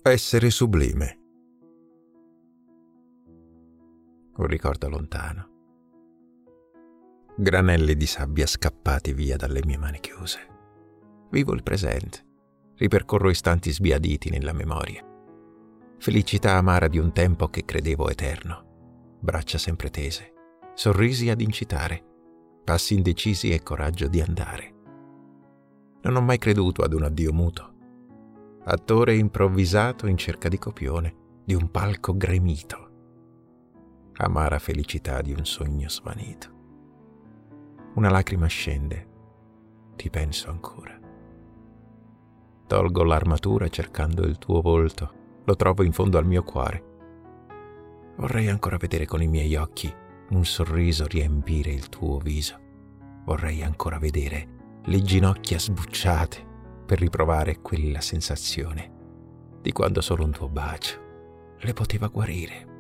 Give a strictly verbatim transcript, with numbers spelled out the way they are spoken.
Essere sublime. Un ricordo lontano. Granelli di sabbia scappati via dalle mie mani chiuse. Vivo il presente. Ripercorro istanti sbiaditi nella memoria. Felicità amara di un tempo che credevo eterno. Braccia sempre tese, sorrisi ad incitare, passi indecisi e coraggio di andare. Non ho mai creduto ad un addio muto. Attore improvvisato in cerca di copione di un palco gremito. Amara felicità di un sogno svanito. Una lacrima scende, ti penso ancora. Tolgo l'armatura cercando il tuo volto, lo trovo in fondo al mio cuore. Vorrei ancora vedere con i miei occhi un sorriso riempire il tuo viso. Vorrei ancora vedere le ginocchia sbucciate per riprovare quella sensazione di quando solo un tuo bacio le poteva guarire.